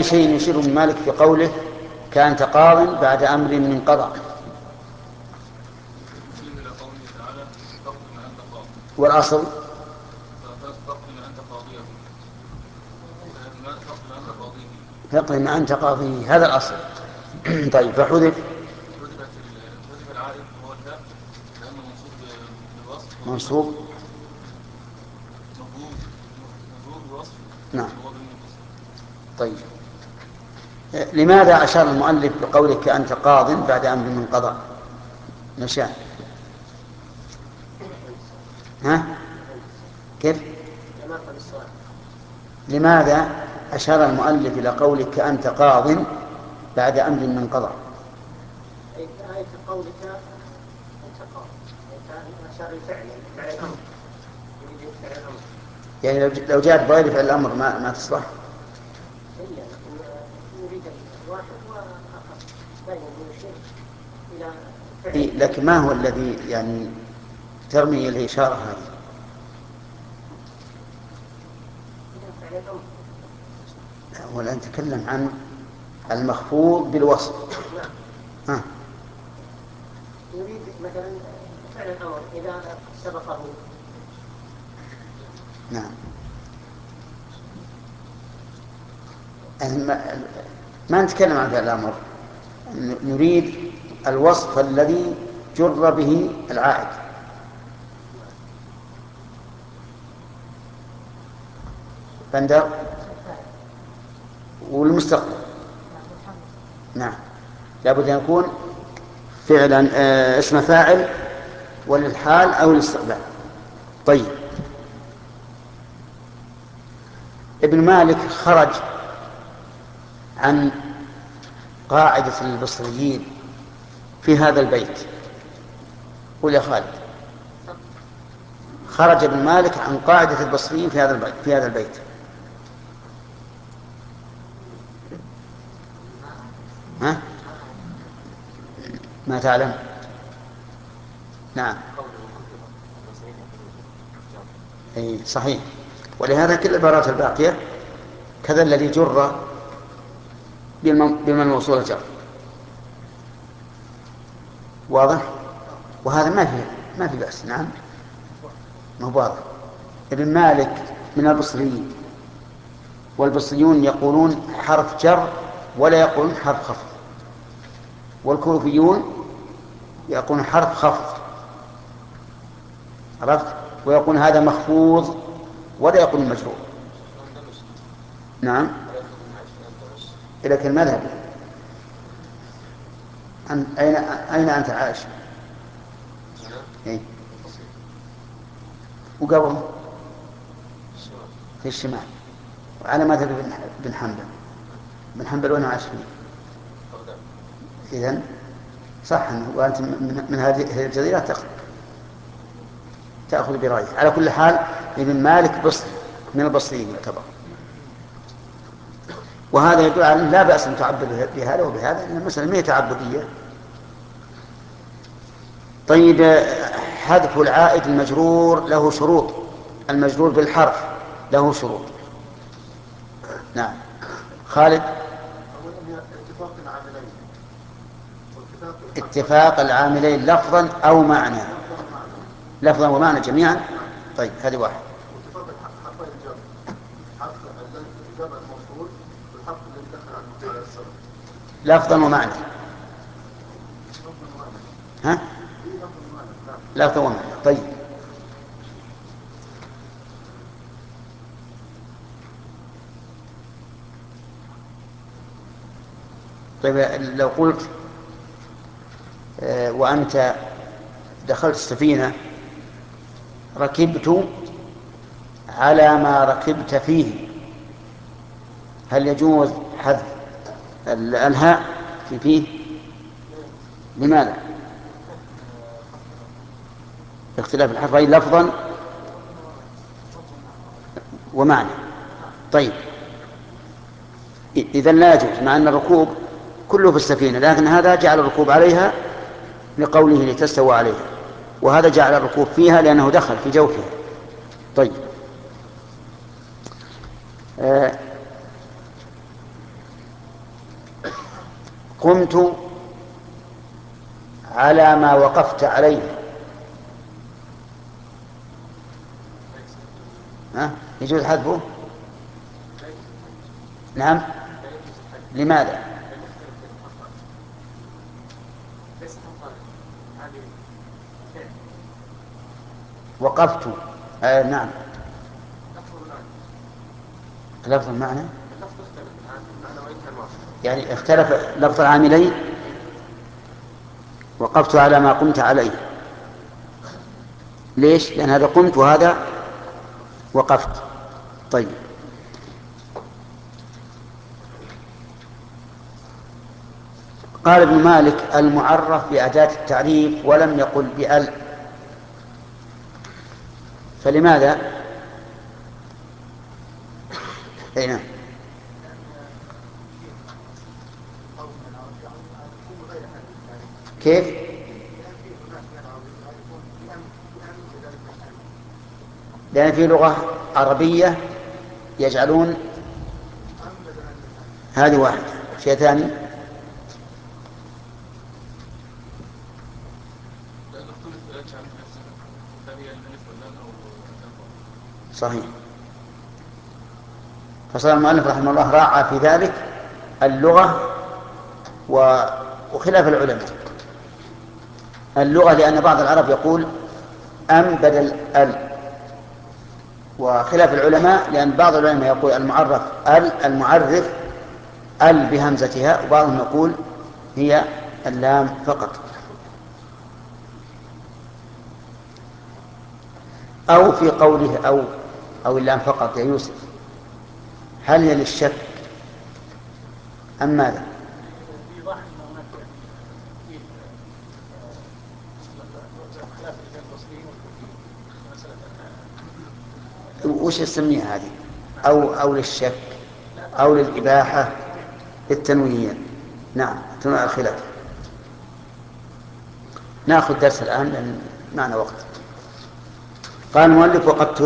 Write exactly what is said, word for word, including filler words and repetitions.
شيء يشير ابن مالك في قوله كأنت قاض بعد أمر من قضاء. والأصل فاقض ما أنت قاضيه، هذا الأصل. طيب، فحذف منصوب. نعم. طيب، لماذا أشار المؤلف بقولك أنت قاض بعد أمر من قضاء؟ نشاء. ها؟ كيف؟ لماذا أشار المؤلف إلى قولك أنت قاض بعد أمر من قضاء؟ آية قولك أنت قاض أشار الفعل فعل الأمر، يريد فعل الأمر. يعني لو جاءت بغير فعل الأمر ما ما تصلح. يريد الواحد وآخر دائما يشير إلى فعل. لكن ما هو الذي يعني ترمي الإشارة هذه؟ فعل الأمر. ولا نتكلم عن المخفوض بالوصف. ها. يريد مثلا فعل الأمر إذا سبقه. نعم. ما نتكلم عن فعل الأمر، نريد الوصف الذي جر به العائد. بندر والمستقبل. نعم، لابد أن يكون فعلا آه اسم فاعل وللحال أو الاستقبال. طيب، ابن مالك خرج عن قاعدة البصريين في هذا البيت. قل يا خالد. خرج ابن مالك عن قاعدة البصريين في هذا البيت في هذا البيت ها؟ ما تعلم؟ نعم. أي صحيح. ولهذا كل العبارات الباقية كذا الذي جر بما الموصول جر. واضح؟ وهذا ما في ما في بأس. نعم، ما هو واضح. ابن مالك من البصريين، والبصريون يقولون حرف جر ولا يقولون حرف خفض، والكوفيون يقولون حرف خفض، عرفت؟ ويقول هذا مخفوض ولا يقول مجرور. نعم. إلى المذهب. أين أين أنت عايش؟ إيه؟ وقبل في الشمال، وعلى مذهب بن حنبل. بن حنبل وين عايش فيه؟ إذن صح، وأنت من هذه الجزيرة تأخذ تأخذ برأيه. على كل حال ابن مالك بصري من البصريين يعتبر، وهذا يدل على أن لا بأس أن تعبد بهذا وبهذا، إن المسألة ما هي تعبدية. طيب، حذف العائد المجرور له شروط. المجرور بالحرف له شروط. نعم. خالد. اتفاق العاملين لفظا أو معنى. لفظا ومعنى جميعا. طيب، هذه واحد. لفظا ومعنى. ها؟ لفظا ومعنى. طيب. طيب، لو قلت وأنت دخلت السفينة ركبت على ما ركبت فيه، هل يجوز حذف الهاء في فيه؟ لماذا؟ اختلاف الحرفين لفظا ومعنى. طيب، إذن لا يجوز، مع أن الركوب كله في السفينة، لكن هذا جعل الركوب عليها لقوله لتستوى عليها، وهذا جعل الركوب فيها لأنه دخل في جوفها. طيب، آه قمت على ما وقفت عليه. ها؟ يجوز حذفه؟ نعم. لماذا؟ وقفت. آه نعم. لفظ المعنى يعني اختلف لفظ العاملين. وقفت على ما قمت عليه. ليش؟ لأن هذا قمت وهذا وقفت. طيب. قال ابن مالك: المعرف بأداة التعريف ولم يقل بأل، فلماذا؟ هنا كيف؟ لأن في لغة عربية يجعلون هذه واحد. شيء ثاني صحيح. فصار المؤلف رحمه الله راعى في ذلك اللغة وخلاف العلماء. اللغة لأن بعض العرب يقول أم بدل ال، وخلاف العلماء لأن بعض العلماء يقول المعرف ال المعرف ال بهمزتها، وبعضهم يقول هي اللام فقط. أو في قوله أو أو اللام فقط يا يوسف، هل هي للشك أم ماذا؟ وش يسميها هذه؟ أو أو للشك أو للإباحة التنوينية. نعم تنوع الخلاف. نأخذ درس الآن لأن معنا وقت. قال المؤلف: وقد